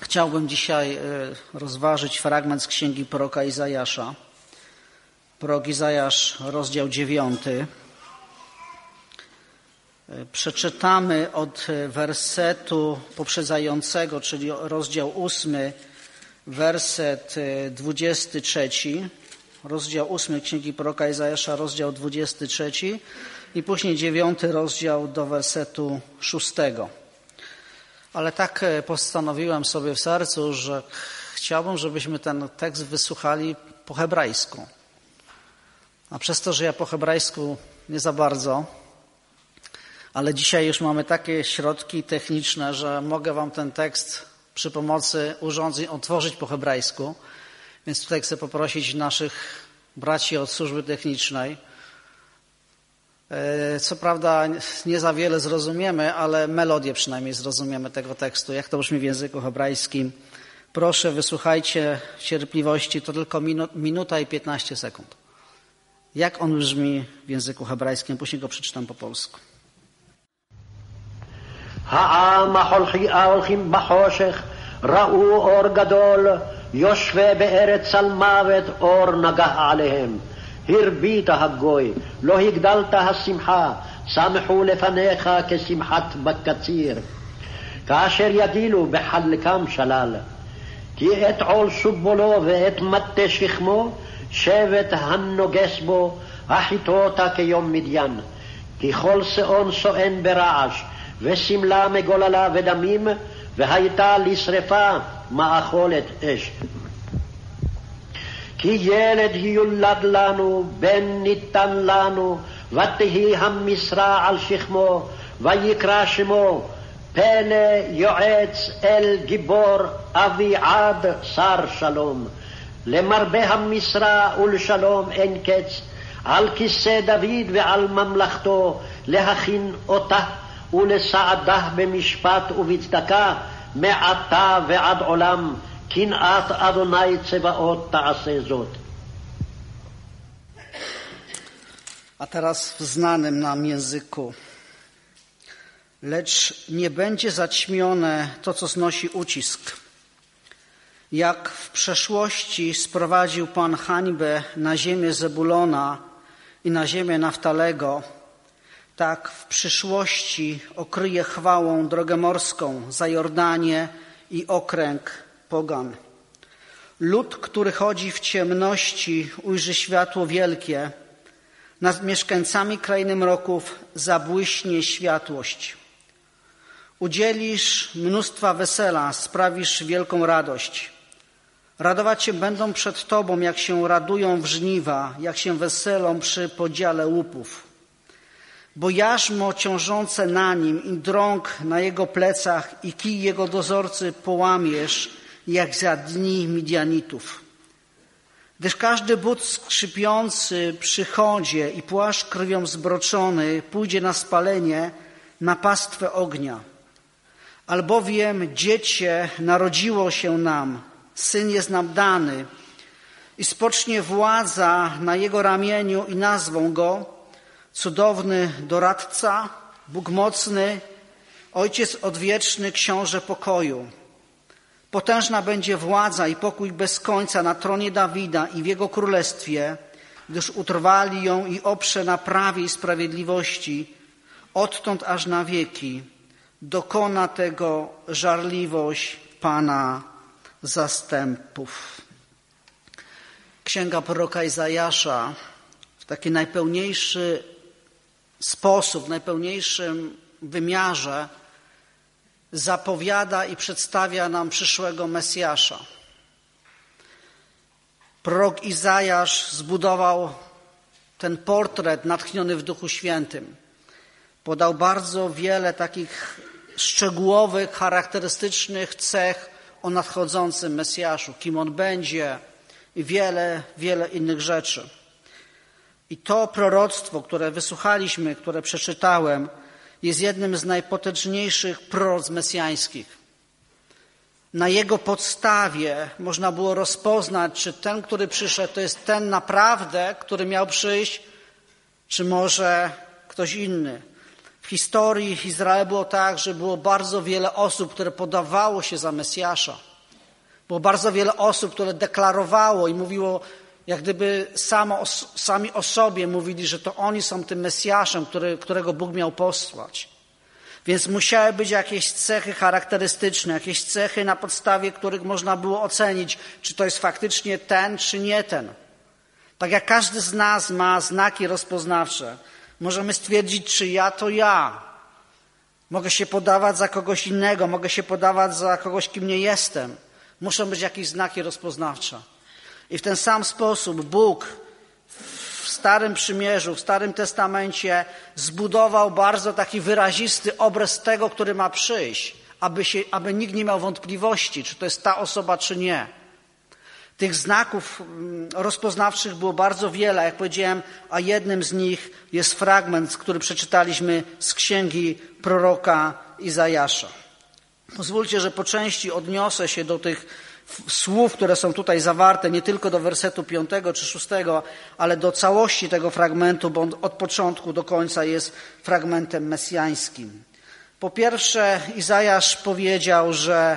Chciałbym dzisiaj rozważyć fragment z księgi proroka Izajasza. Prorok Izajasz, rozdział 9. Przeczytamy od wersetu poprzedzającego, czyli rozdział 8, werset 23. Rozdział 8 księgi proroka Izajasza, rozdział 23 i później 9 rozdział do wersetu 6. Ale tak postanowiłem sobie w sercu, że chciałbym, żebyśmy ten tekst wysłuchali po hebrajsku. A przez to, że ja po hebrajsku nie za bardzo, ale dzisiaj już mamy takie środki techniczne, że mogę wam ten tekst przy pomocy urządzeń otworzyć po hebrajsku. Więc tutaj chcę poprosić naszych braci od służby technicznej. Co prawda nie za wiele zrozumiemy, ale melodię przynajmniej zrozumiemy tego tekstu, jak to brzmi w języku hebrajskim. Proszę, wysłuchajcie w cierpliwości, to tylko minuta i 15 sekund. Jak on brzmi w języku hebrajskim, później go przeczytam po polsku. העם ההולכים בחושך ראו אור גדול, יושבי בארץ צלמוות אור נגח עליהם. הרבית הגוי, לא הגדלת השמחה, שמחו לפניך כשמחת בקציר. כאשר יגילו בחלקם שלל, כי את עול סובולו ואת מטה שכמו, שבט הנוגס בו, החיתותה כיום מדיין. כי כל שאון סואן ברעש, וסמלה מגוללה ודמים, והייתה לשרפה מאכולת אש. כי ילד יולד לנו, בן ניתן לנו, ותהי המשרה על שכמו, ויקרא שמו, פלא יועץ אל גיבור, אביעד שר שלום. למרבה המשרה ולשלום אין קץ, על כיסא דוד ועל ממלכתו, להכין אותה ולסעדה במשפט ובצדקה, מעתה ועד עולם, קנאת אדוני צבאות תעשה זאת. A teraz w znanym nam języku. Lecz nie będzie zaćmione to, co znosi ucisk. Jak w przeszłości sprowadził Pan hańbę na ziemię Zebulona i na ziemię Naftalego, tak w przyszłości okryje chwałą drogę morską, Zajordanię i okręg pogan. Lud, który chodzi w ciemności, ujrzy światło wielkie. Nad mieszkańcami krainy mroków zabłyśnie światłość. Udzielisz mnóstwa wesela, sprawisz wielką radość. Radować się będą przed Tobą, jak się radują w żniwa, jak się weselą przy podziale łupów. Bo jarzmo ciążące na nim i drąg na jego plecach i kij jego dozorcy połamiesz, jak za dni Midianitów. Gdyż każdy but skrzypiący przy chodzie i płaszcz krwią zbroczony pójdzie na spalenie, na pastwę ognia. Albowiem dziecię narodziło się nam, syn jest nam dany i spocznie władza na jego ramieniu i nazwą go Cudowny Doradca, Bóg Mocny, Ojciec Odwieczny, Książę Pokoju. Potężna będzie władza i pokój bez końca na tronie Dawida i w jego królestwie, gdyż utrwali ją i oprze na prawie i sprawiedliwości, odtąd aż na wieki. Dokona tego żarliwość Pana zastępów. Księga proroka Izajasza w taki najpełniejszy sposób, w najpełniejszym wymiarze zapowiada i przedstawia nam przyszłego Mesjasza. Prorok Izajasz zbudował ten portret natchniony w Duchu Świętym. Podał bardzo wiele takich szczegółowych, charakterystycznych cech o nadchodzącym Mesjaszu, kim on będzie i wiele, wiele innych rzeczy. I to proroctwo, które wysłuchaliśmy, które przeczytałem, jest jednym z najpotężniejszych proroctw mesjańskich. Na jego podstawie można było rozpoznać, czy ten, który przyszedł, to jest ten naprawdę, który miał przyjść, czy może ktoś inny. W historii Izraela było tak, że było bardzo wiele osób, które podawało się za Mesjasza. Było bardzo wiele osób, które deklarowało i mówiło, jak gdyby sami o sobie mówili, że to oni są tym Mesjaszem, którego Bóg miał posłać. Więc musiały być jakieś cechy charakterystyczne, jakieś cechy, na podstawie których można było ocenić, czy to jest faktycznie ten, czy nie ten. Tak jak każdy z nas ma znaki rozpoznawcze, możemy stwierdzić, czy ja to ja. Mogę się podawać za kogoś innego, mogę się podawać za kogoś, kim nie jestem. Muszą być jakieś znaki rozpoznawcze. I w ten sam sposób Bóg w Starym Przymierzu, w Starym Testamencie zbudował bardzo taki wyrazisty obraz tego, który ma przyjść, aby nikt nie miał wątpliwości, czy to jest ta osoba, czy nie. Tych znaków rozpoznawczych było bardzo wiele, jak powiedziałem, a jednym z nich jest fragment, który przeczytaliśmy z księgi proroka Izajasza. Pozwólcie, że po części odniosę się do tych słów, które są tutaj zawarte, nie tylko do wersetu 5 czy 6, ale do całości tego fragmentu, bo on od początku do końca jest fragmentem mesjańskim. Po pierwsze, Izajasz powiedział, że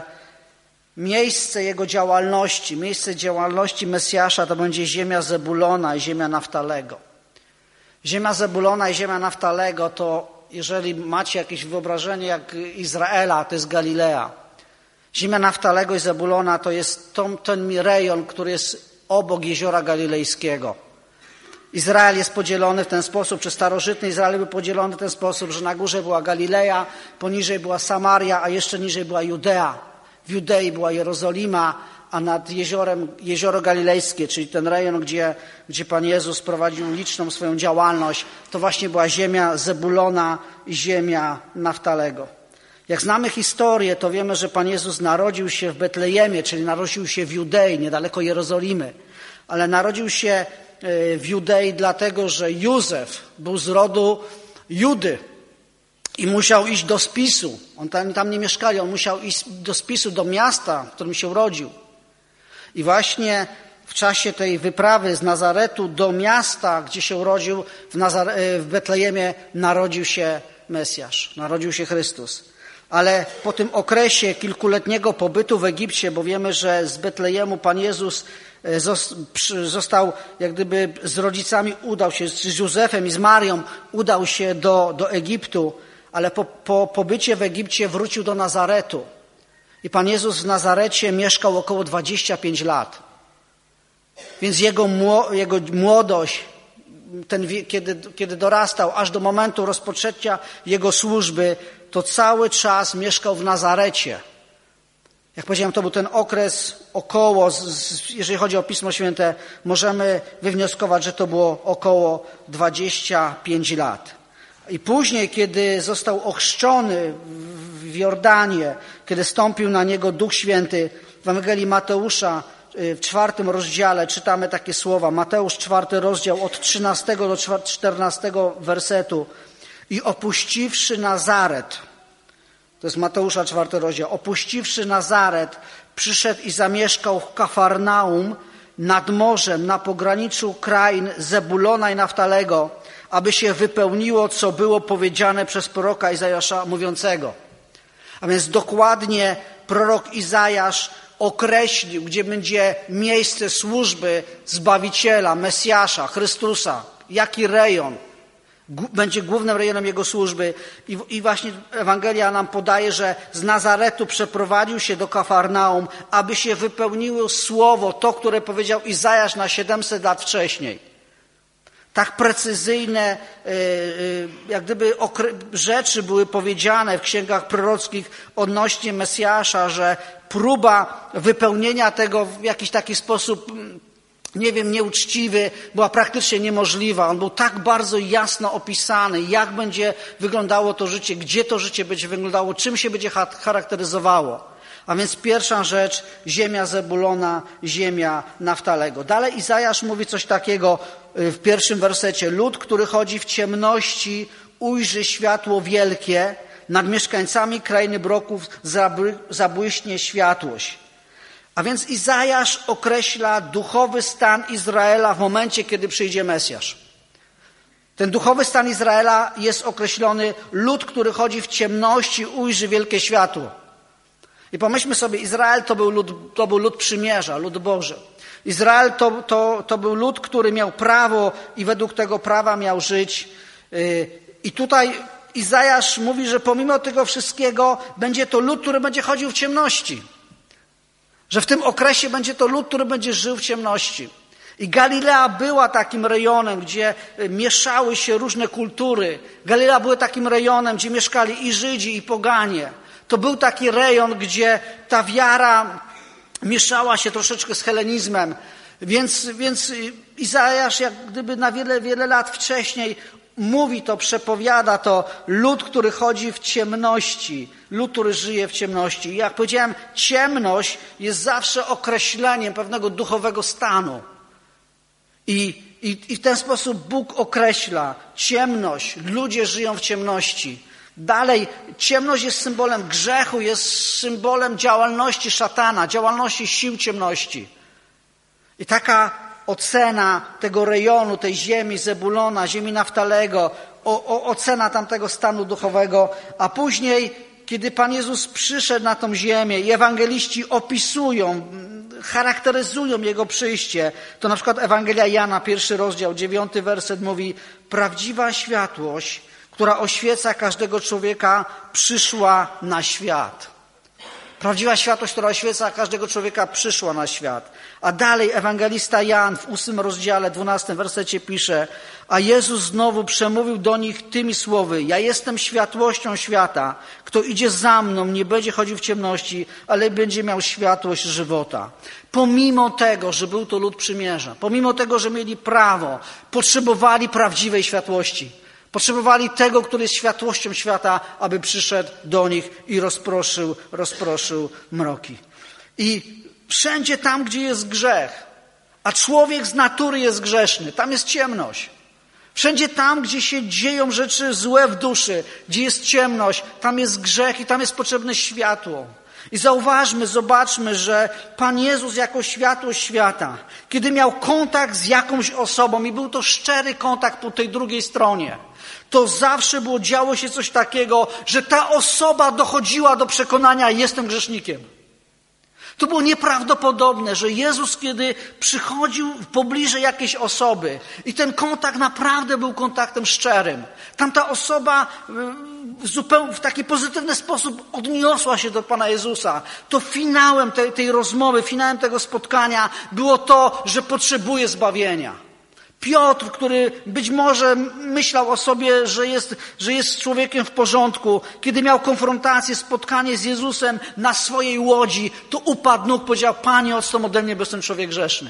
miejsce jego działalności, miejsce działalności Mesjasza to będzie ziemia Zebulona i ziemia Naftalego. Ziemia Zebulona i ziemia Naftalego to, jeżeli macie jakieś wyobrażenie jak Izraela, to jest Galilea. Ziemia Naftalego i Zebulona to jest ten rejon, który jest obok Jeziora Galilejskiego. Izrael jest podzielony w ten sposób, czy starożytny Izrael był podzielony w ten sposób, że na górze była Galileja, poniżej była Samaria, a jeszcze niżej była Judea. W Judei była Jerozolima, a nad jeziorem Jezioro Galilejskie, czyli ten rejon, gdzie Pan Jezus prowadził liczną swoją działalność, to właśnie była ziemia Zebulona i ziemia Naftalego. Jak znamy historię, to wiemy, że Pan Jezus narodził się w Betlejemie, czyli narodził się w Judei, niedaleko Jerozolimy. Ale narodził się w Judei dlatego, że Józef był z rodu Judy i musiał iść do spisu. On tam nie mieszkali, on musiał iść do spisu, do miasta, w którym się urodził. I właśnie w czasie tej wyprawy z Nazaretu do miasta, gdzie się urodził, w Betlejemie narodził się Mesjasz, narodził się Chrystus. Ale po tym okresie kilkuletniego pobytu w Egipcie, bo wiemy, że z Betlejemu Pan Jezus został, jak gdyby z rodzicami udał się, z Józefem i z Marią udał się do Egiptu, ale po pobycie w Egipcie wrócił do Nazaretu. I Pan Jezus w Nazarecie mieszkał około 25 lat. Więc jego młodość, kiedy dorastał, aż do momentu rozpoczęcia jego służby, to cały czas mieszkał w Nazarecie. Jak powiedziałem, to był ten okres około, jeżeli chodzi o Pismo Święte, możemy wywnioskować, że to było około 25 lat. I później, kiedy został ochrzczony w Jordanie, kiedy stąpił na niego Duch Święty, w Ewangelii Mateusza w 4 rozdziale czytamy takie słowa. Mateusz 4 rozdział od 13 do 14 wersetu. I opuściwszy Nazaret, to jest Mateusza 4 rozdział, opuściwszy Nazaret, przyszedł i zamieszkał w Kafarnaum nad morzem, na pograniczu krain Zebulona i Naftalego, aby się wypełniło, co było powiedziane przez proroka Izajasza mówiącego. A więc dokładnie prorok Izajasz określił, gdzie będzie miejsce służby Zbawiciela, Mesjasza, Chrystusa, jaki rejon będzie głównym rejonem jego służby. I właśnie Ewangelia nam podaje, że z Nazaretu przeprowadził się do Kafarnaum, aby się wypełniło słowo, to, które powiedział Izajasz na 700 lat wcześniej. Tak precyzyjne, jak gdyby rzeczy były powiedziane w księgach prorockich odnośnie Mesjasza, że próba wypełnienia tego w jakiś taki sposób, nieuczciwy, była praktycznie niemożliwa. On był tak bardzo jasno opisany, jak będzie wyglądało to życie, gdzie to życie będzie wyglądało, czym się będzie charakteryzowało. A więc pierwsza rzecz, ziemia Zebulona, ziemia Naftalego. Dalej Izajasz mówi coś takiego w 1 wersecie. Lud, który chodzi w ciemności, ujrzy światło wielkie, nad mieszkańcami krainy Broków zabłyśnie światłość. A więc Izajasz określa duchowy stan Izraela w momencie, kiedy przyjdzie Mesjasz. Ten duchowy stan Izraela jest określony, lud, który chodzi w ciemności, ujrzy wielkie światło. I pomyślmy sobie, Izrael to był lud przymierza, lud Boży. Izrael to był lud, który miał prawo i według tego prawa miał żyć. I tutaj Izajasz mówi, że pomimo tego wszystkiego będzie to lud, który będzie chodził w ciemności. Że w tym okresie będzie to lud, który będzie żył w ciemności. I Galilea była takim rejonem, gdzie mieszały się różne kultury. Galilea była takim rejonem, gdzie mieszkali i Żydzi, i poganie. To był taki rejon, gdzie ta wiara mieszała się troszeczkę z helenizmem. Więc Izajasz jak gdyby na wiele, wiele lat wcześniej mówi to, przepowiada to, lud, który chodzi w ciemności, lud, który żyje w ciemności. I jak powiedziałem, ciemność jest zawsze określeniem pewnego duchowego stanu. I w ten sposób Bóg określa ciemność, ludzie żyją w ciemności. Dalej, ciemność jest symbolem grzechu, jest symbolem działalności szatana, działalności sił ciemności. I taka ocena tego rejonu, tej ziemi Zebulona, ziemi Naftalego, ocena tamtego stanu duchowego, a później, kiedy Pan Jezus przyszedł na tą ziemię i ewangeliści opisują, charakteryzują Jego przyjście, to na przykład Ewangelia Jana, 1 rozdział, 9 werset mówi: prawdziwa światłość, która oświeca każdego człowieka, przyszła na świat. Prawdziwa światłość, która oświeca każdego człowieka, przyszła na świat. A dalej ewangelista Jan w 8 rozdziale, 12 wersecie pisze: a Jezus znowu przemówił do nich tymi słowy: ja jestem światłością świata. Kto idzie za mną, nie będzie chodził w ciemności, ale będzie miał światłość żywota. Pomimo tego, że był to lud przymierza, pomimo tego, że mieli prawo, potrzebowali prawdziwej światłości. Potrzebowali tego, który jest światłością świata, aby przyszedł do nich i rozproszył mroki. I wszędzie tam, gdzie jest grzech, a człowiek z natury jest grzeszny, tam jest ciemność. Wszędzie tam, gdzie się dzieją rzeczy złe w duszy, gdzie jest ciemność, tam jest grzech i tam jest potrzebne światło. I zobaczmy, że Pan Jezus jako światłość świata, kiedy miał kontakt z jakąś osobą i był to szczery kontakt po tej drugiej stronie, to zawsze działo się coś takiego, że ta osoba dochodziła do przekonania: jestem grzesznikiem. To było nieprawdopodobne, że Jezus, kiedy przychodził w pobliże jakiejś osoby i ten kontakt naprawdę był kontaktem szczerym, tamta osoba w taki pozytywny sposób odniosła się do Pana Jezusa, to finałem tej rozmowy, finałem tego spotkania było to, że potrzebuje zbawienia. Piotr, który być może myślał o sobie, że jest człowiekiem w porządku, kiedy miał konfrontację, spotkanie z Jezusem na swojej łodzi, to upadł nóg, powiedział: Panie, odstąp ode mnie, bo jestem człowiek grzeszny.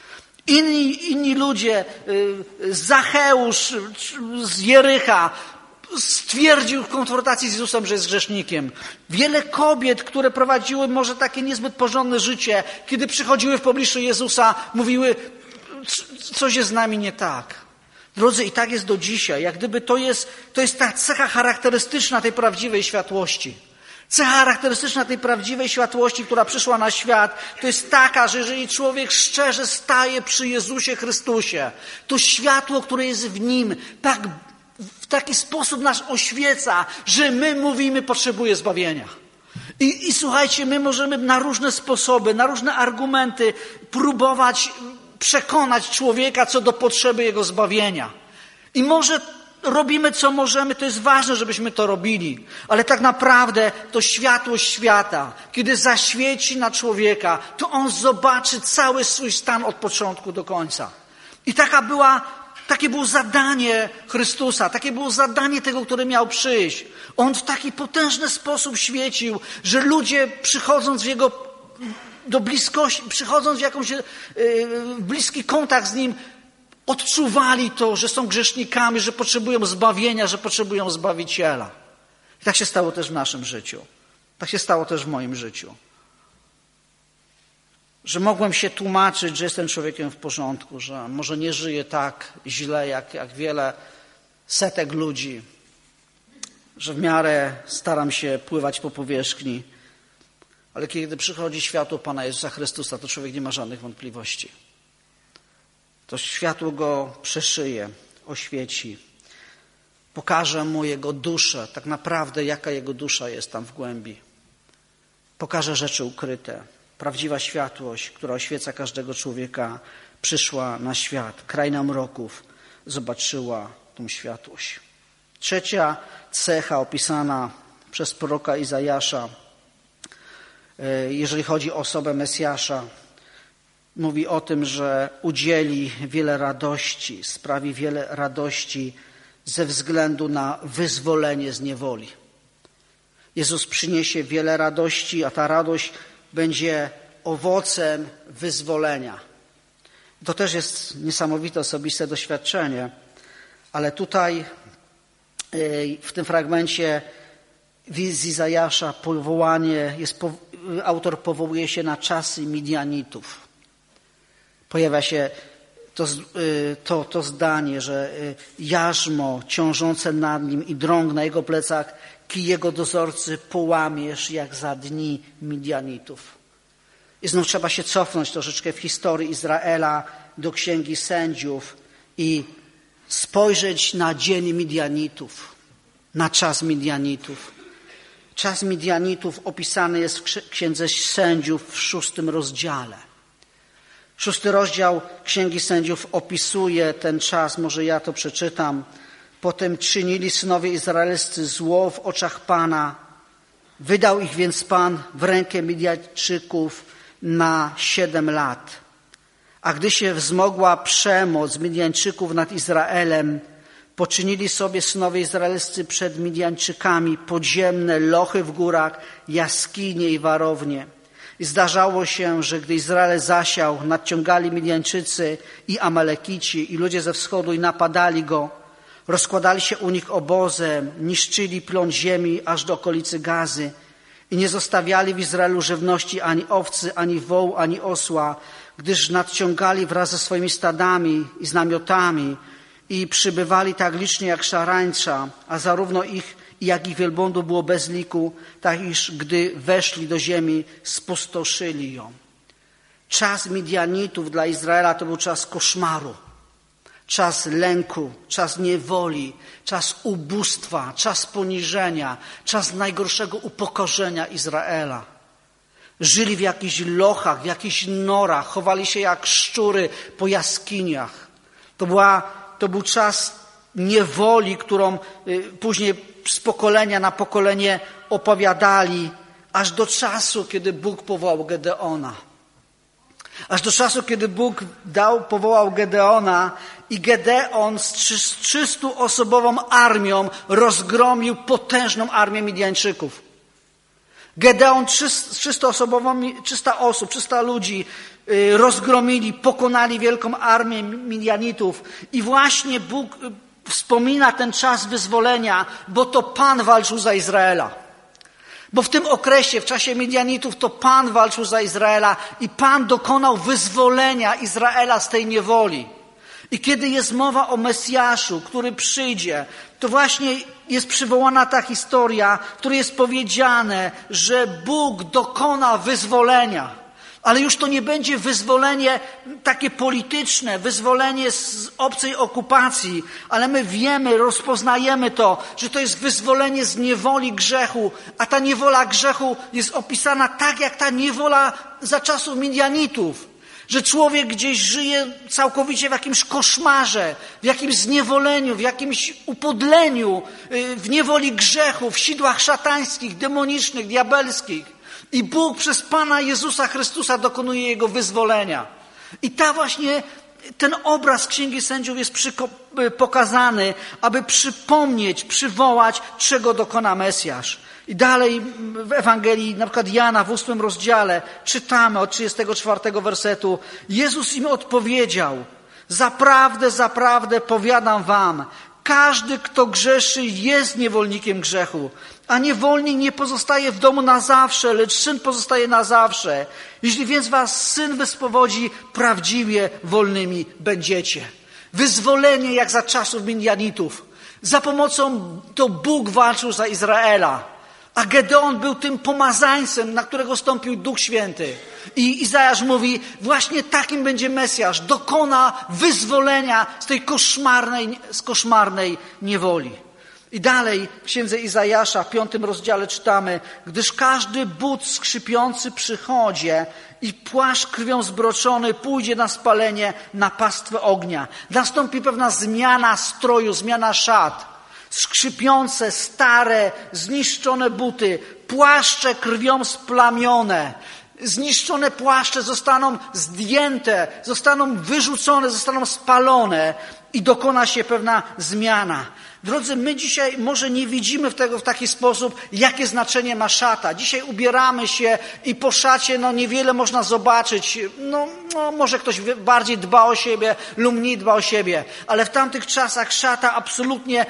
Inni ludzie, Zacheusz z Jericha, stwierdził w konfrontacji z Jezusem, że jest grzesznikiem. Wiele kobiet, które prowadziły może takie niezbyt porządne życie, kiedy przychodziły w pobliżu Jezusa, mówiły: coś jest z nami nie tak. Drodzy, i tak jest do dzisiaj. Jak gdyby to jest ta cecha charakterystyczna tej prawdziwej światłości. Cecha charakterystyczna tej prawdziwej światłości, która przyszła na świat, to jest taka, że jeżeli człowiek szczerze staje przy Jezusie Chrystusie, to światło, które jest w Nim, w taki sposób nas oświeca, że my mówimy: potrzebuję zbawienia. I słuchajcie, my możemy na różne sposoby, na różne argumenty próbować przekonać człowieka co do potrzeby jego zbawienia. I może robimy co możemy, to jest ważne, żebyśmy to robili, ale tak naprawdę to światłość świata, kiedy zaświeci na człowieka, to on zobaczy cały swój stan od początku do końca. I takie było zadanie Chrystusa, takie było zadanie tego, który miał przyjść. On w taki potężny sposób świecił, że ludzie przychodząc do bliskości, przychodząc w bliski kontakt z Nim, odczuwali to, że są grzesznikami, że potrzebują zbawienia, że potrzebują Zbawiciela. I tak się stało też w naszym życiu. Tak się stało też w moim życiu. Że mogłem się tłumaczyć, że jestem człowiekiem w porządku, że może nie żyję tak źle, jak wiele setek ludzi, że w miarę staram się pływać po powierzchni. Ale kiedy przychodzi światło Pana Jezusa Chrystusa, to człowiek nie ma żadnych wątpliwości. To światło go przeszyje, oświeci. Pokaże mu jego duszę, tak naprawdę jaka jego dusza jest tam w głębi. pokaże rzeczy ukryte. Prawdziwa światłość, która oświeca każdego człowieka, przyszła na świat. Kraina mroków zobaczyła tą światłość. Trzecia cecha opisana przez proroka Izajasza, jeżeli chodzi o osobę Mesjasza, mówi o tym, że udzieli wiele radości, sprawi wiele radości ze względu na wyzwolenie z niewoli. Jezus przyniesie wiele radości, a ta radość będzie owocem wyzwolenia. To też jest niesamowite, osobiste doświadczenie, ale tutaj w tym fragmencie z Izajasza autor powołuje się na czasy Midianitów. Pojawia się to zdanie, że jarzmo ciążące nad nim i drąg na jego plecach, kij jego dozorcy połamiesz jak za dni Midianitów. I znów trzeba się cofnąć troszeczkę w historii Izraela do Księgi Sędziów i spojrzeć na dzień Midianitów, na czas Midianitów. Czas Midianitów opisany jest w Księdze Sędziów w 6 rozdziale. 6 rozdział Księgi Sędziów opisuje ten czas, może ja to przeczytam. Potem czynili synowie izraelscy zło w oczach Pana. Wydał ich więc Pan w rękę Midianczyków na 7 lat. A gdy się wzmogła przemoc Midianczyków nad Izraelem, poczynili sobie synowie izraelscy przed Midianczykami podziemne lochy w górach, jaskinie i warownie. I zdarzało się, że gdy Izrael zasiał, nadciągali Midianczycy i Amalekici i ludzie ze wschodu i napadali go. Rozkładali się u nich obozem, niszczyli plon ziemi aż do okolicy Gazy i nie zostawiali w Izraelu żywności ani owcy, ani wołu, ani osła, gdyż nadciągali wraz ze swoimi stadami i z namiotami i przybywali tak licznie jak szarańcza, a zarówno ich, jak ich wielbłądów było bez liku, tak iż gdy weszli do ziemi, spustoszyli ją. Czas Midianitów dla Izraela to był czas koszmaru, czas lęku, czas niewoli, czas ubóstwa, czas poniżenia, czas najgorszego upokorzenia Izraela. Żyli w jakichś lochach, w jakichś norach, chowali się jak szczury po jaskiniach. To był czas niewoli, którą później z pokolenia na pokolenie opowiadali, aż do czasu, kiedy Bóg powołał Gedeona. Aż do czasu, kiedy Bóg powołał Gedeona i Gedeon z 300-osobową armią rozgromił potężną armię Midianczyków. Gedeon 300 ludzi rozgromili, pokonali wielką armię Midianitów i właśnie Bóg wspomina ten czas wyzwolenia, bo to Pan walczył za Izraela. Bo w tym okresie, w czasie Midianitów, to Pan walczył za Izraela i Pan dokonał wyzwolenia Izraela z tej niewoli. I kiedy jest mowa o Mesjaszu, który przyjdzie, to właśnie jest przywołana ta historia, w której jest powiedziane, że Bóg dokona wyzwolenia. Ale już to nie będzie wyzwolenie takie polityczne, wyzwolenie z obcej okupacji, ale my wiemy, rozpoznajemy to, że to jest wyzwolenie z niewoli grzechu, a ta niewola grzechu jest opisana tak, jak ta niewola za czasów Midianitów. Że człowiek gdzieś żyje całkowicie w jakimś koszmarze, w jakimś zniewoleniu, w jakimś upodleniu, w niewoli grzechu, w sidłach szatańskich, demonicznych, diabelskich. I Bóg przez Pana Jezusa Chrystusa dokonuje jego wyzwolenia. I ten obraz Księgi Sędziów jest pokazany, aby przypomnieć, przywołać, czego dokona Mesjasz. I dalej w Ewangelii, na przykład Jana w 8 rozdziale, czytamy od 34 wersetu. Jezus im odpowiedział: zaprawdę, zaprawdę powiadam wam, każdy, kto grzeszy, jest niewolnikiem grzechu. A niewolnik nie pozostaje w domu na zawsze, lecz syn pozostaje na zawsze. Jeśli więc was syn wyswobodzi, prawdziwie wolnymi będziecie. Wyzwolenie jak za czasów Midianitów. Za pomocą to Bóg walczył za Izraela. A Gedeon był tym pomazańcem, na którego stąpił Duch Święty. I Izajasz mówi, właśnie takim będzie Mesjasz. Dokona wyzwolenia z tej koszmarnej niewoli. I dalej w księdze Izajasza w 5 rozdziale czytamy: gdyż każdy but skrzypiący przychodzie i płaszcz krwią zbroczony pójdzie na spalenie, na pastwę ognia. Nastąpi pewna zmiana stroju, zmiana szat. Skrzypiące, stare, zniszczone buty, płaszcze krwią splamione. Zniszczone płaszcze zostaną zdjęte, zostaną wyrzucone, zostaną spalone i dokona się pewna zmiana. Drodzy, my dzisiaj może nie widzimy tego w taki sposób, jakie znaczenie ma szata. Dzisiaj ubieramy się i po szacie niewiele można zobaczyć. Może ktoś bardziej dba o siebie lub mniej dba o siebie. Ale w tamtych czasach szata absolutnie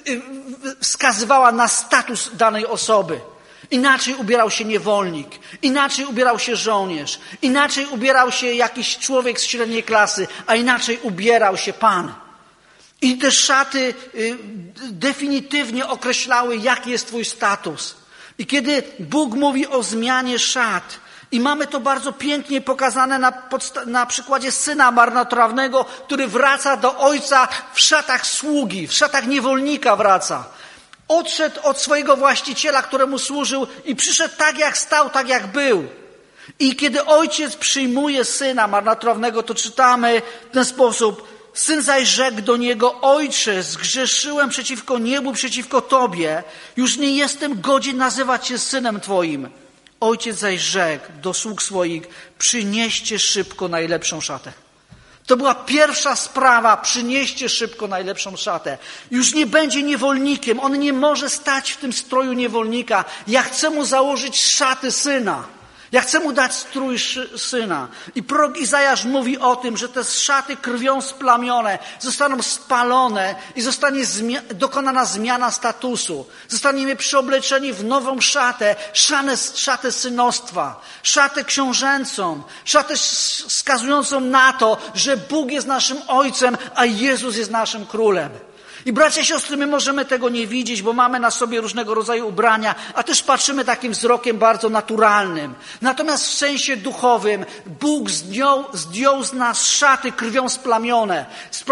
wskazywała na status danej osoby. Inaczej ubierał się niewolnik, inaczej ubierał się żołnierz, inaczej ubierał się jakiś człowiek z średniej klasy, a inaczej ubierał się Pan. I te szaty definitywnie określały, jaki jest twój status. I kiedy Bóg mówi o zmianie szat, i mamy to bardzo pięknie pokazane na przykładzie syna marnotrawnego, który wraca do ojca w szatach sługi, w szatach niewolnika wraca. Odszedł od swojego właściciela, któremu służył i przyszedł tak, jak stał, tak, jak był. I kiedy ojciec przyjmuje syna marnotrawnego, to czytamy w ten sposób: syn zaś rzekł do niego: ojcze, zgrzeszyłem przeciwko niebu, przeciwko Tobie. Już nie jestem godzien nazywać się synem Twoim. Ojciec zaś rzekł do sług swoich: przynieście szybko najlepszą szatę. To była pierwsza sprawa: przynieście szybko najlepszą szatę. Już nie będzie niewolnikiem. On nie może stać w tym stroju niewolnika. Ja chcę mu założyć szaty syna. Ja chcę mu dać strój syna. I prorok Izajasz mówi o tym, że te szaty krwią splamione zostaną spalone i zostanie dokonana zmiana statusu. Zostaniemy przeobleczeni w nową szatę, szatę synostwa, szatę książęcą, szatę wskazującą na to, że Bóg jest naszym Ojcem, a Jezus jest naszym Królem. I bracia i siostry, my możemy tego nie widzieć, bo mamy na sobie różnego rodzaju ubrania, a też patrzymy takim wzrokiem bardzo naturalnym. Natomiast w sensie duchowym Bóg zdjął z nas szaty krwią splamione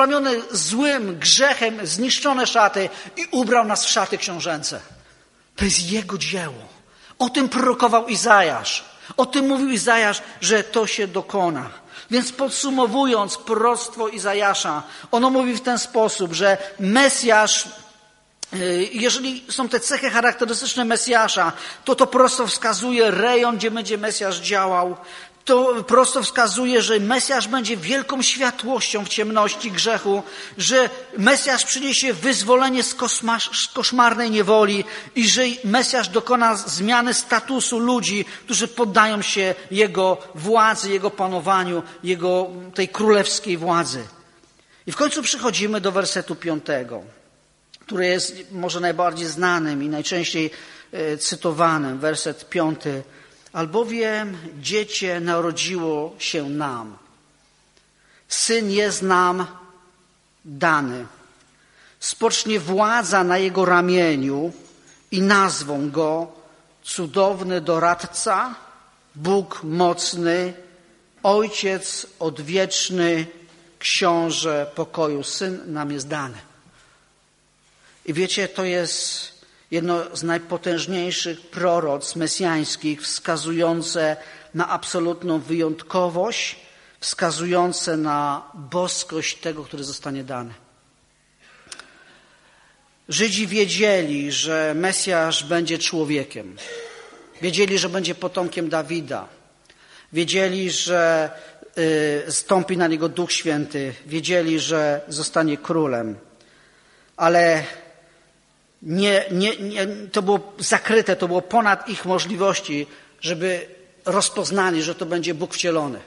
złym grzechem, zniszczone szaty i ubrał nas w szaty książęce. To jest Jego dzieło. O tym prorokował Izajasz. O tym mówił Izajasz, że to się dokona. Więc podsumowując proroctwo Izajasza, ono mówi w ten sposób, że Mesjasz, jeżeli są te cechy charakterystyczne Mesjasza, to proroctwo wskazuje rejon, gdzie będzie Mesjasz działał. To prosto wskazuje, że Mesjasz będzie wielką światłością w ciemności grzechu, że Mesjasz przyniesie wyzwolenie z koszmarnej niewoli i że Mesjasz dokona zmiany statusu ludzi, którzy poddają się Jego władzy, Jego panowaniu, Jego tej królewskiej władzy. I w końcu przychodzimy do wersetu 5, który jest może najbardziej znanym i najczęściej cytowanym. Werset 5. Albowiem dziecię narodziło się nam, syn jest nam dany. Spocznie władza na jego ramieniu i nazwą go Cudowny Doradca, Bóg Mocny, Ojciec Odwieczny, Książę Pokoju. Syn nam jest dany. I wiecie, to jest jedno z najpotężniejszych proroctw mesjańskich, wskazujące na absolutną wyjątkowość, wskazujące na boskość tego, który zostanie dany. Żydzi wiedzieli, że Mesjasz będzie człowiekiem. Wiedzieli, że będzie potomkiem Dawida. Wiedzieli, że zstąpi na niego Duch Święty. Wiedzieli, że zostanie królem. Ale to było zakryte, to było ponad ich możliwości, żeby rozpoznali, że to będzie Bóg wcielony.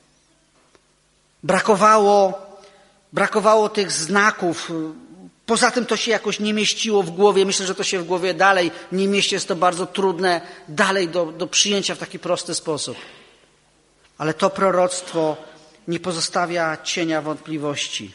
Brakowało tych znaków. Poza tym to się jakoś nie mieściło w głowie. Myślę, że to się w głowie dalej nie mieści. Jest to bardzo trudne dalej do przyjęcia w taki prosty sposób. Ale to proroctwo nie pozostawia cienia wątpliwości.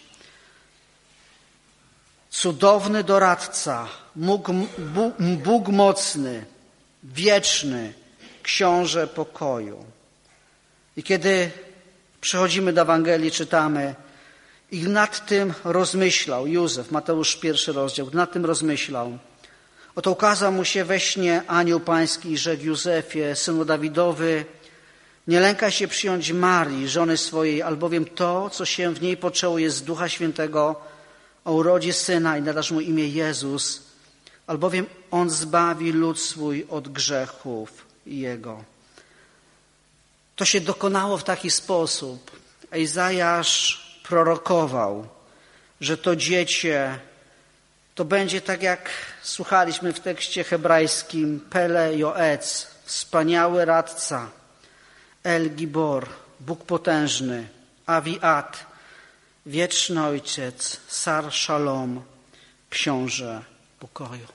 Cudowny doradca, Bóg mocny, wieczny, Książę pokoju. I kiedy przechodzimy do Ewangelii, czytamy: I nad tym rozmyślał Józef, Mateusz 1 rozdział, nad tym rozmyślał. Oto ukazał mu się we śnie anioł pański i rzekł: Józefie, synu Dawidowy, nie lękaj się przyjąć Marii, żony swojej, albowiem to, co się w niej poczęło, jest z Ducha Świętego, o urodzie syna i nadasz mu imię Jezus, albowiem on zbawi lud swój od grzechów jego. To się dokonało w taki sposób. Izajasz prorokował, że to dziecię to będzie tak, jak słuchaliśmy w tekście hebrajskim, Pele Joec, wspaniały radca, El Gibor, Bóg potężny, Aviat, wieczny ojciec, Sar Shalom, książę pokoju.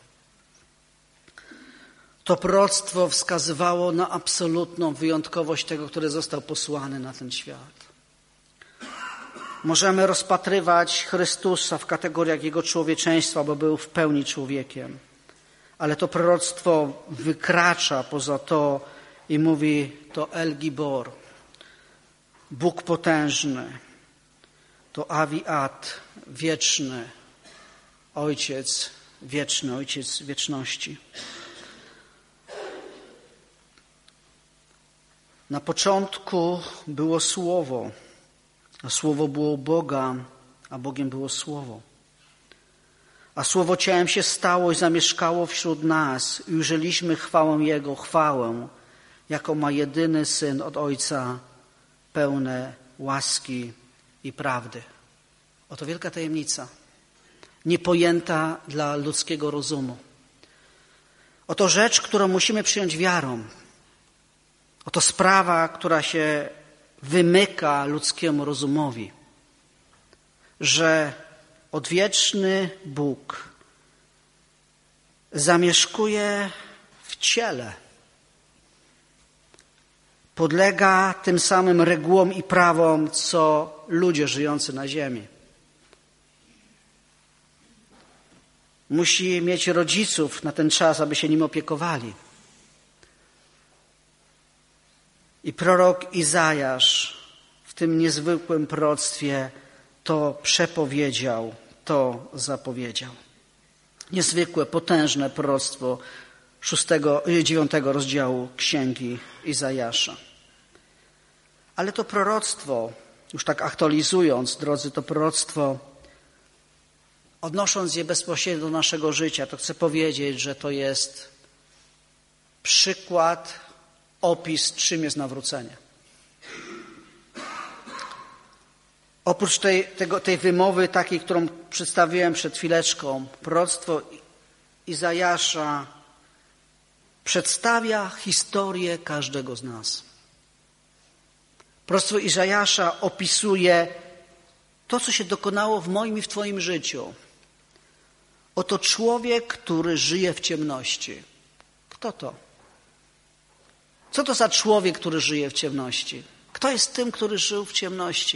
To proroctwo wskazywało na absolutną wyjątkowość tego, który został posłany na ten świat. Możemy rozpatrywać Chrystusa w kategoriach Jego człowieczeństwa, bo był w pełni człowiekiem. Ale to proroctwo wykracza poza to i mówi: to El Gibor, Bóg potężny, to Aviat, wieczny Ojciec, wieczny Ojciec wieczności. Na początku było Słowo, a Słowo było u Boga, a Bogiem było Słowo. A Słowo ciałem się stało i zamieszkało wśród nas i ujrzeliśmy chwałę Jego, chwałę, jaką ma jedyny Syn od Ojca, pełne łaski i prawdy. Oto wielka tajemnica, niepojęta dla ludzkiego rozumu. Oto rzecz, którą musimy przyjąć wiarą. Oto sprawa, która się wymyka ludzkiemu rozumowi, że odwieczny Bóg zamieszkuje w ciele. Podlega tym samym regułom i prawom, co ludzie żyjący na ziemi. Musi mieć rodziców na ten czas, aby się nim opiekowali. I prorok Izajasz w tym niezwykłym proroctwie to przepowiedział, to zapowiedział. Niezwykłe, potężne proroctwo 9 rozdziału Księgi Izajasza. Ale to proroctwo, już tak aktualizując, drodzy, to proroctwo, odnosząc je bezpośrednio do naszego życia, to chcę powiedzieć, że to jest przykład, opis, czym jest nawrócenie. Oprócz tej wymowy takiej, którą przedstawiłem przed chwileczką, proroctwo Izajasza przedstawia historię każdego z nas. Proroctwo Izajasza opisuje to, co się dokonało w moim i w Twoim życiu. Oto człowiek, który żyje w ciemności. Kto to? Co to za człowiek, który żyje w ciemności? Kto jest tym, który żył w ciemności?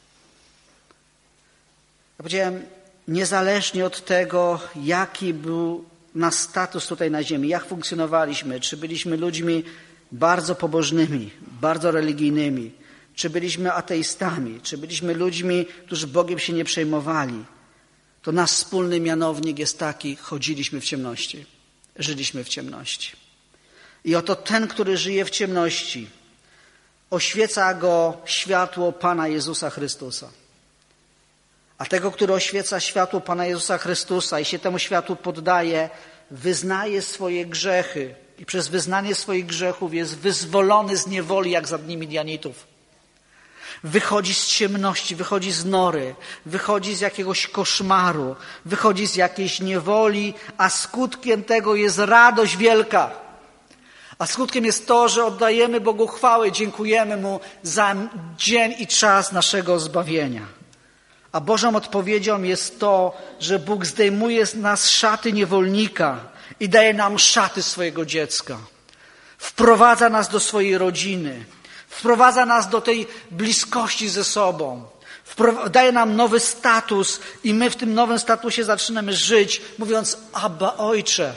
Ja powiedziałem, niezależnie od tego, jaki był nasz status tutaj na ziemi, jak funkcjonowaliśmy, czy byliśmy ludźmi bardzo pobożnymi, bardzo religijnymi, czy byliśmy ateistami, czy byliśmy ludźmi, którzy Bogiem się nie przejmowali, to nasz wspólny mianownik jest taki: chodziliśmy w ciemności, żyliśmy w ciemności. I oto ten, który żyje w ciemności, oświeca go światło Pana Jezusa Chrystusa. A tego, który oświeca światło Pana Jezusa Chrystusa i się temu światłu poddaje, wyznaje swoje grzechy i przez wyznanie swoich grzechów jest wyzwolony z niewoli, jak za dni Midianitów. Wychodzi z ciemności, wychodzi z nory, wychodzi z jakiegoś koszmaru, wychodzi z jakiejś niewoli, a skutkiem tego jest radość wielka. A skutkiem jest to, że oddajemy Bogu chwałę, dziękujemy Mu za dzień i czas naszego zbawienia. A Bożą odpowiedzią jest to, że Bóg zdejmuje z nas szaty niewolnika i daje nam szaty swojego dziecka. Wprowadza nas do swojej rodziny. Wprowadza nas do tej bliskości ze sobą. Daje nam nowy status i my w tym nowym statusie zaczynamy żyć, mówiąc: Abba, Ojcze.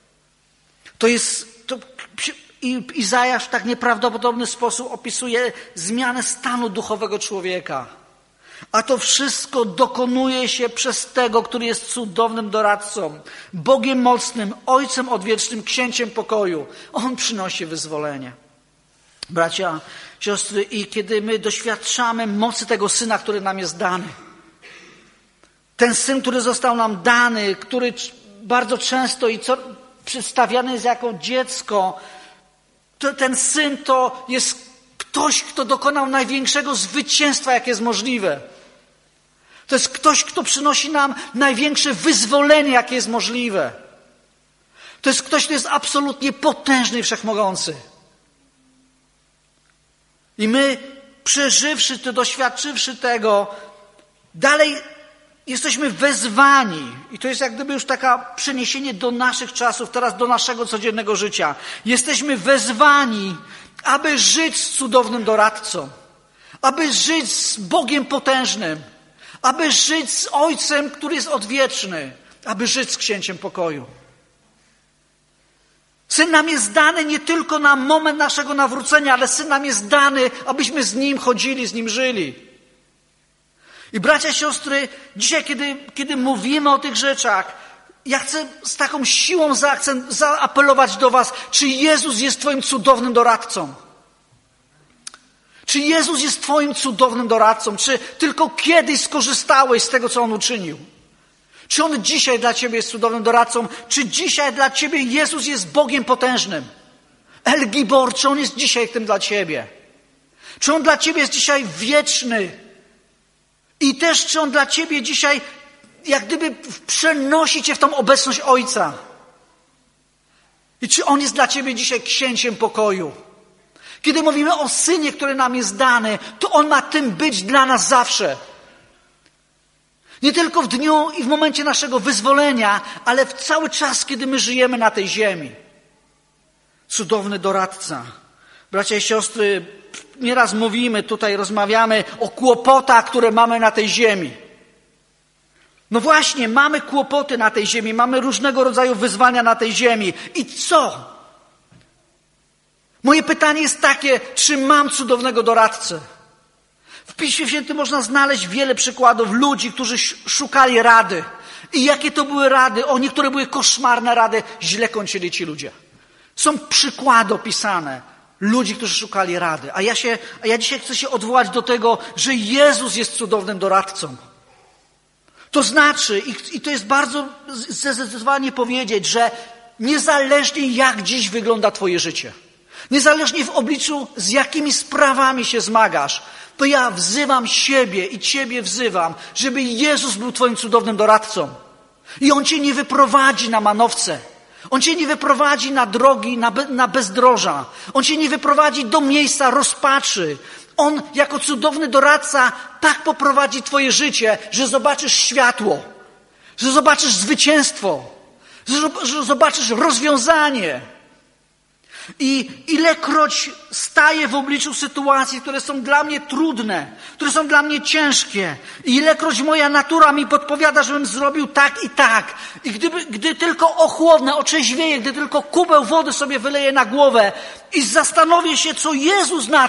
I Izajasz w tak nieprawdopodobny sposób opisuje zmianę stanu duchowego człowieka. A to wszystko dokonuje się przez tego, który jest cudownym doradcą, Bogiem mocnym, Ojcem odwiecznym, Księciem pokoju. On przynosi wyzwolenie. Bracia, siostry, i kiedy my doświadczamy mocy tego Syna, który nam jest dany, ten Syn, który został nam dany, który bardzo często przedstawiany jest jako dziecko, ten Syn to jest ktoś, kto dokonał największego zwycięstwa, jakie jest możliwe. To jest ktoś, kto przynosi nam największe wyzwolenie, jakie jest możliwe. To jest ktoś, kto jest absolutnie potężny i wszechmogący. I my, przeżywszy to, doświadczywszy tego, dalej jesteśmy wezwani. I to jest jak gdyby już taka przeniesienie do naszych czasów, teraz do naszego codziennego życia. Jesteśmy wezwani, aby żyć z cudownym doradcą, aby żyć z Bogiem potężnym, aby żyć z Ojcem, który jest odwieczny, aby żyć z Księciem pokoju. Syn nam jest dany nie tylko na moment naszego nawrócenia, ale Syn nam jest dany, abyśmy z Nim chodzili, z Nim żyli. I bracia, siostry, dzisiaj, kiedy mówimy o tych rzeczach, ja chcę z taką siłą zaapelować do was, czy Jezus jest twoim cudownym doradcą? Czy Jezus jest twoim cudownym doradcą? Czy tylko kiedyś skorzystałeś z tego, co On uczynił? Czy On dzisiaj dla ciebie jest cudownym doradcą? Czy dzisiaj dla ciebie Jezus jest Bogiem potężnym? El Gibor, czy On jest dzisiaj tym dla ciebie? Czy On dla ciebie jest dzisiaj wieczny? I też czy On dla ciebie dzisiaj jak gdyby przenosi cię w tą obecność Ojca? I czy On jest dla ciebie dzisiaj Księciem pokoju? Kiedy mówimy o Synie, który nam jest dany, to On ma tym być dla nas zawsze. Nie tylko w dniu i w momencie naszego wyzwolenia, ale w cały czas, kiedy my żyjemy na tej ziemi. Cudowny doradca. Bracia i siostry, nieraz mówimy, tutaj rozmawiamy o kłopotach, które mamy na tej ziemi. No właśnie, mamy kłopoty na tej ziemi, mamy różnego rodzaju wyzwania na tej ziemi. I co? Moje pytanie jest takie, czy mam cudownego doradcę? W Piśmie Świętym można znaleźć wiele przykładów ludzi, którzy szukali rady. I jakie to były rady? Niektóre były koszmarne rady, źle kończyli ci ludzie. Są przykłady opisane ludzi, którzy szukali rady. A ja dzisiaj chcę się odwołać do tego, że Jezus jest cudownym doradcą. To znaczy, i to jest bardzo zdecydowanie powiedzieć, że niezależnie jak dziś wygląda twoje życie, niezależnie w obliczu z jakimi sprawami się zmagasz, to ja wzywam siebie i ciebie wzywam, żeby Jezus był twoim cudownym doradcą. I On cię nie wyprowadzi na manowce. On cię nie wyprowadzi na drogi, na bezdroża. On cię nie wyprowadzi do miejsca rozpaczy. On jako cudowny doradca tak poprowadzi twoje życie, że zobaczysz światło, że zobaczysz zwycięstwo, że zobaczysz rozwiązanie. I ilekroć staję w obliczu sytuacji, które są dla mnie trudne, które są dla mnie ciężkie, i ilekroć moja natura mi podpowiada, żebym zrobił tak i tak, i gdy tylko ochłodnę, otrzeźwieję, gdy tylko kubeł wody sobie wyleję na głowę i zastanowię się, co Jezus na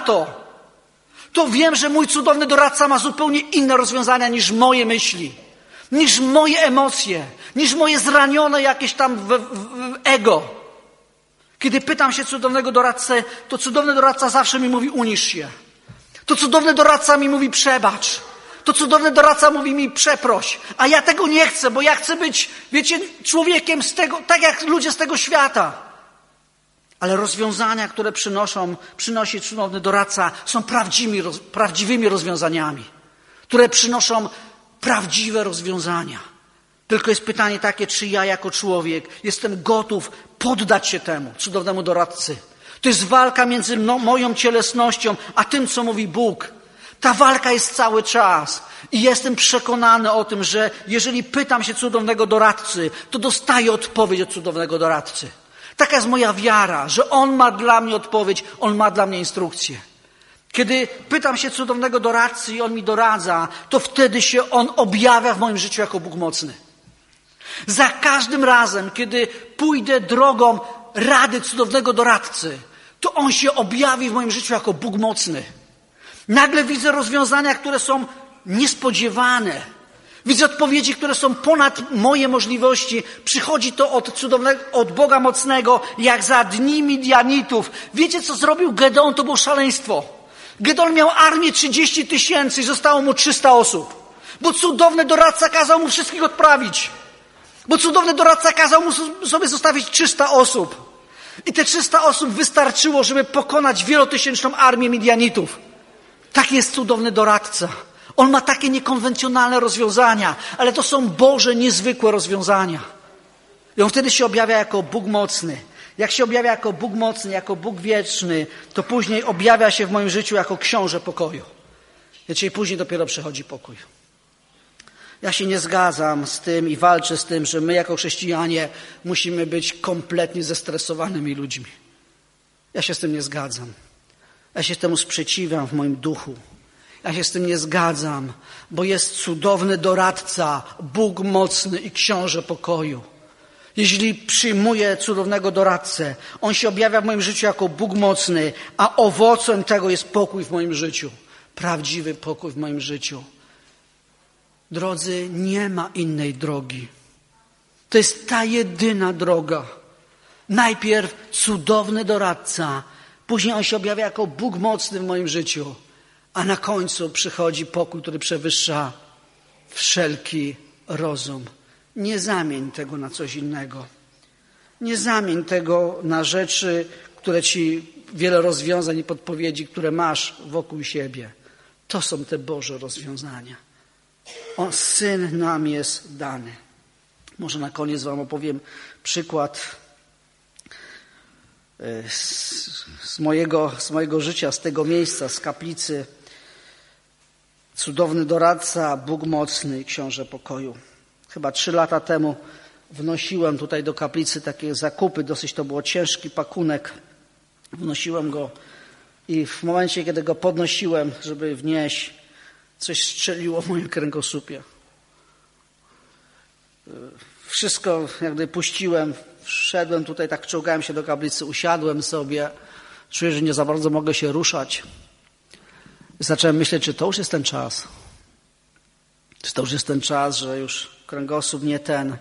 to wiem, że mój cudowny doradca ma zupełnie inne rozwiązania niż moje myśli, niż moje emocje, niż moje zranione jakieś tam ego. Kiedy pytam się cudownego doradcę, to cudowny doradca zawsze mi mówi: unisz się. To cudowny doradca mi mówi: przebacz. To cudowny doradca mówi mi: przeproś. A ja tego nie chcę, bo ja chcę być, wiecie, człowiekiem z tego, tak jak ludzie z tego świata. Ale rozwiązania, które przynosi cudowny doradca, są prawdziwymi rozwiązaniami, które przynoszą prawdziwe rozwiązania. Tylko jest pytanie takie, czy ja jako człowiek jestem gotów poddać się temu cudownemu doradcy. To jest walka między moją cielesnością, a tym, co mówi Bóg. Ta walka jest cały czas. I jestem przekonany o tym, że jeżeli pytam się cudownego doradcy, to dostaję odpowiedź od cudownego doradcy. Taka jest moja wiara, że On ma dla mnie odpowiedź, On ma dla mnie instrukcję. Kiedy pytam się cudownego doradcy i On mi doradza, to wtedy się On objawia w moim życiu jako Bóg mocny. Za każdym razem, kiedy pójdę drogą rady cudownego doradcy, to On się objawi w moim życiu jako Bóg mocny. Nagle widzę rozwiązania, które są niespodziewane. Widzę odpowiedzi, które są ponad moje możliwości. Przychodzi to od Boga mocnego, jak za dni Midianitów. Wiecie, co zrobił Gedeon? To było szaleństwo. Gedeon miał armię 30 000 i zostało mu 300 osób. Bo cudowny doradca kazał mu wszystkich odprawić. Bo cudowny doradca kazał mu sobie zostawić 300 osób. I te 300 osób wystarczyło, żeby pokonać wielotysięczną armię Midianitów. Tak jest cudowny doradca. On ma takie niekonwencjonalne rozwiązania, ale to są Boże, niezwykłe rozwiązania. I on wtedy się objawia jako Bóg mocny. Jak się objawia jako Bóg mocny, jako Bóg wieczny, to później objawia się w moim życiu jako książę pokoju. Wiecie, i później dopiero przychodzi pokój. Ja się nie zgadzam z tym i walczę z tym, że my jako chrześcijanie musimy być kompletnie zestresowanymi ludźmi. Ja się z tym nie zgadzam. Ja się temu sprzeciwiam w moim duchu. Ja się z tym nie zgadzam, bo jest cudowny doradca, Bóg mocny i książę pokoju. Jeśli przyjmuję cudownego doradcę, on się objawia w moim życiu jako Bóg mocny, a owocem tego jest pokój w moim życiu. Prawdziwy pokój w moim życiu. Drodzy, nie ma innej drogi. To jest ta jedyna droga. Najpierw cudowny doradca, później on się objawia jako Bóg mocny w moim życiu, a na końcu przychodzi pokój, który przewyższa wszelki rozum. Nie zamień tego na coś innego. Nie zamień tego na rzeczy, które ci wiele rozwiązań i podpowiedzi, które masz wokół siebie. To są te Boże rozwiązania. Syn nam jest dany. Może na koniec wam opowiem przykład z mojego życia, z tego miejsca, z kaplicy. Cudowny doradca, Bóg mocny i książę pokoju. Chyba 3 lata temu wnosiłem tutaj do kaplicy takie zakupy. Dosyć to było ciężki pakunek. Wnosiłem go i w momencie, kiedy go podnosiłem, żeby wnieść, coś strzeliło w moim kręgosłupie. Wszystko jakby puściłem, wszedłem tutaj, tak czołgałem się do kaplicy, usiadłem sobie. Czuję, że nie za bardzo mogę się ruszać. Zacząłem myśleć, czy to już jest ten czas. Czy to już jest ten czas, że już kręgosłup nie ten.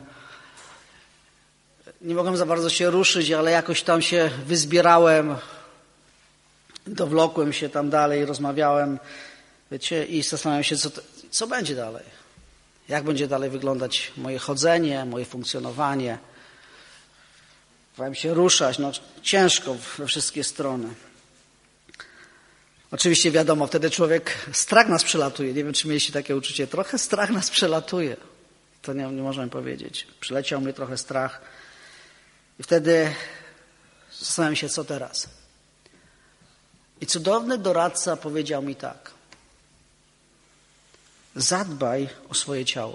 Nie mogłem za bardzo się ruszyć, ale jakoś tam się wyzbierałem. Dowlokłem się tam dalej, rozmawiałem. Wiecie, i zastanawiam się, co będzie dalej. Jak będzie dalej wyglądać moje chodzenie, moje funkcjonowanie. Bałem się ruszać, ciężko we wszystkie strony. Oczywiście wiadomo, wtedy strach nas przelatuje. Nie wiem, czy mieliście takie uczucie. Trochę strach nas przelatuje. To nie możemy powiedzieć. Przyleciał mnie trochę strach. I wtedy zastanawiam się, co teraz. I cudowny doradca powiedział mi tak. Zadbaj o swoje ciało.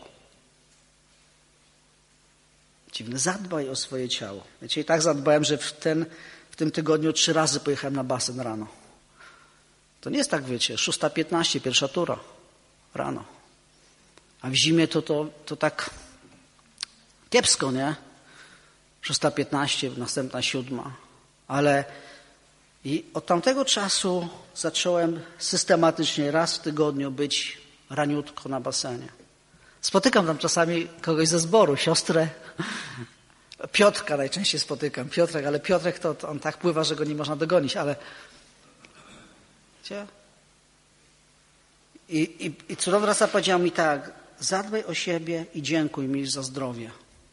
Dziwne, zadbaj o swoje ciało. Wiecie, i tak zadbałem, że w tym tygodniu 3 razy pojechałem na basen rano. To nie jest tak, wiecie, 6:15, pierwsza tura rano. A w zimie to tak kiepsko, nie? 6:15, następna 7. Ale i od tamtego czasu zacząłem systematycznie raz w tygodniu być raniutko na basenie. Spotykam tam czasami kogoś ze zboru, siostrę. Piotrka najczęściej spotykam. Ale Piotrek to on tak pływa, że go nie można dogonić, ale wiecie? I cudowna doradca powiedział mi tak, zadbaj o siebie i dziękuj mi za zdrowie.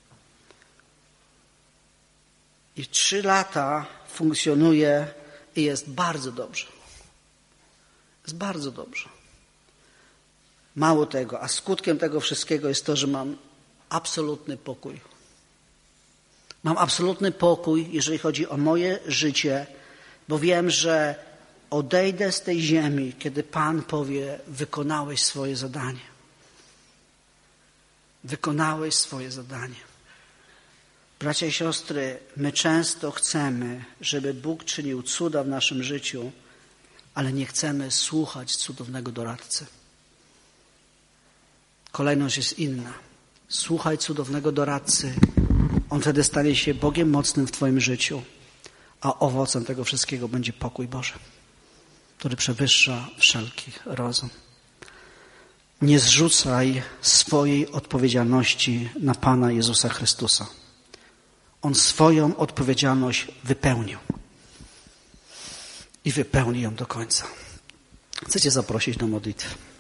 I 3 lata funkcjonuje i jest bardzo dobrze. Jest bardzo dobrze. Mało tego, a skutkiem tego wszystkiego jest to, że mam absolutny pokój. Mam absolutny pokój, jeżeli chodzi o moje życie, bo wiem, że odejdę z tej ziemi, kiedy Pan powie, wykonałeś swoje zadanie. Wykonałeś swoje zadanie. Bracia i siostry, my często chcemy, żeby Bóg czynił cuda w naszym życiu, ale nie chcemy słuchać cudownego doradcy. Kolejność jest inna. Słuchaj cudownego doradcy. On wtedy stanie się Bogiem mocnym w twoim życiu, a owocem tego wszystkiego będzie pokój Boży, który przewyższa wszelki rozum. Nie zrzucaj swojej odpowiedzialności na Pana Jezusa Chrystusa. On swoją odpowiedzialność wypełnił. I wypełni ją do końca. Chcę Cię zaprosić do modlitwy.